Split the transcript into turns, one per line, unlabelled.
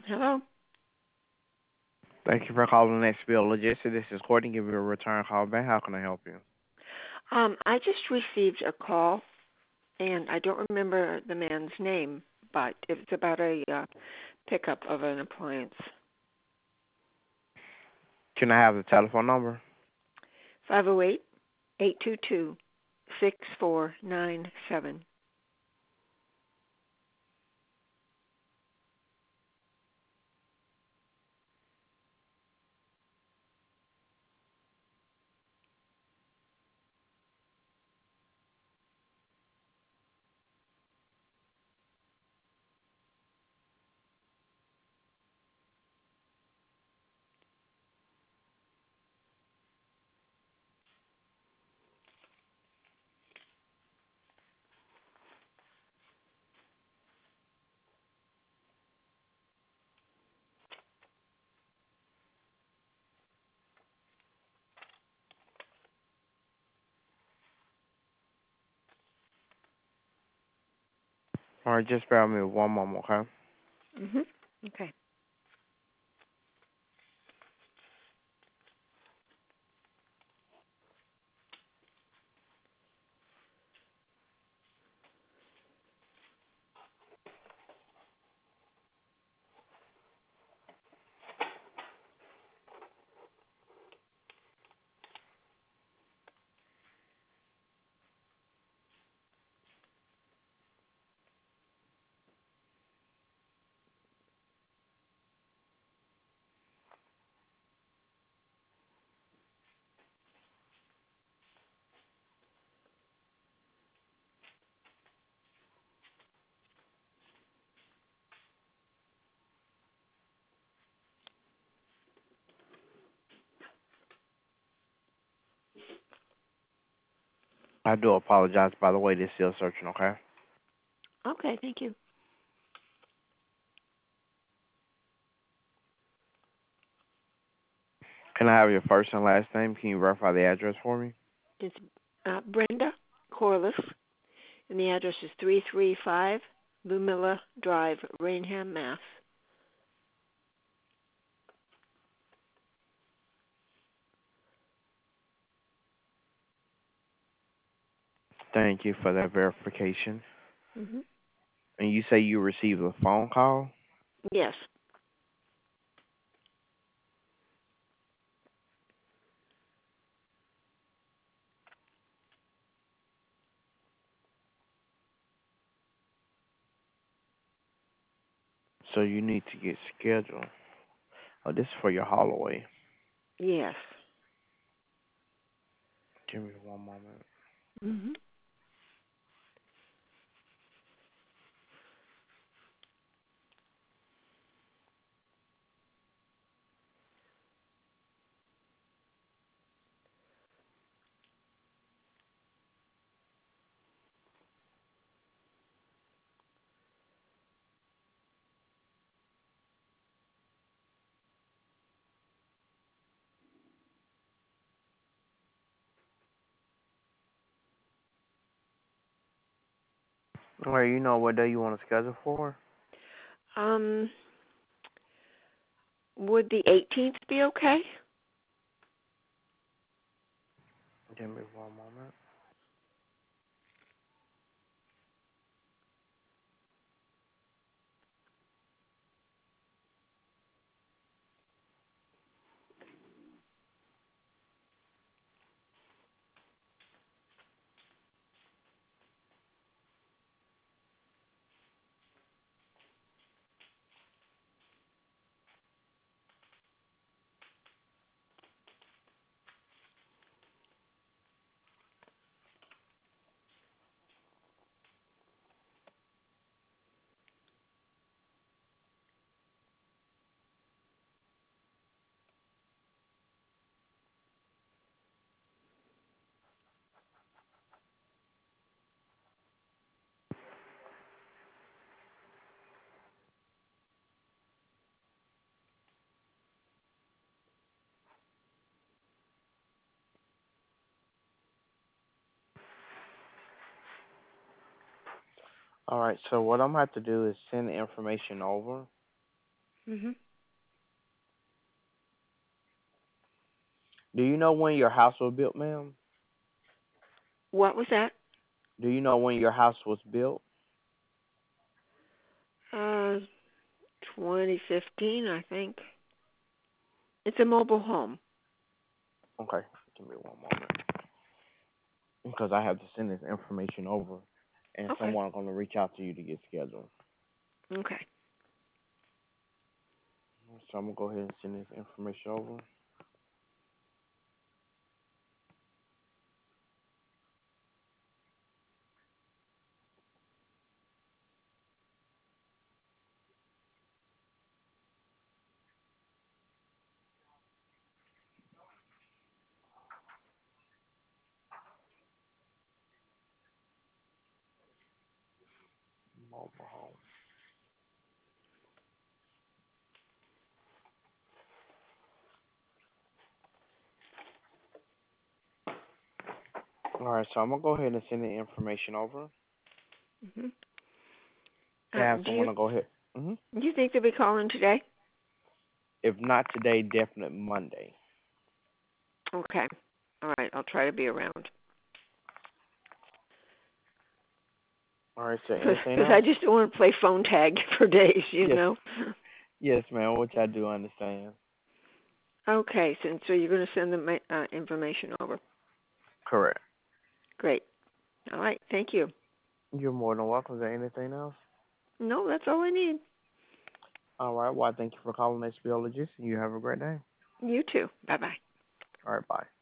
Hello.
Thank you for calling XBL Logistics. This is Courtney. Give you a return call back. How can I help you?
I just received a call, and I don't remember the man's name, but it's about a pickup of an appliance.
Can I have the telephone number?
508-822-6497.
All right, just bear with me one moment, okay?
Mhm. Okay.
I do apologize, by the way, they're still searching, okay?
Okay. Thank you.
Can I have your first and last name? Can you verify the address for me?
It's Brenda Corliss, and the address is 335 Lumilla Drive, Rainham, Mass.
Thank you for that verification.
Mhm.
And you say you received a phone call?
Yes.
So you need to get scheduled. Oh, this is for your Holloway.
Yes.
Give me one moment.
Mhm.
All right, you know what day you want to schedule for?
Um, would the 18th be okay?
Give me one moment. All right, so what I'm going to have to do is send the information over.
Mhm.
Do you know when your house was built, ma'am?
What was that?
Do you know when your house was built?
Uh, 2015, I think. It's a mobile home.
Okay, give me one moment. Because I have to send this information over, and
Okay.
someone's going to reach out to you to get scheduled.
Okay.
So I'm going to go ahead and send this information over. Mobile home. All right, so I'm going to go ahead and send the information over.
Mhm.
To have
Do
someone
you
to go ahead. Hmm.
do you think they'll be calling today?
If not today, definite Monday.
Okay. All right. I'll try to be around.
All right, so anything
Because I
else?
just don't want to play phone tag for days, you
Yes,
know.
yes, ma'am, which I do understand.
Okay. So you're going to send the information over.
Correct.
Great. All right. Thank you.
You're more than welcome. Is there anything else?
No, that's all I need.
All right, well, I thank you for calling HBO Logistics. You have a great day.
You too. Bye bye.
All right, bye.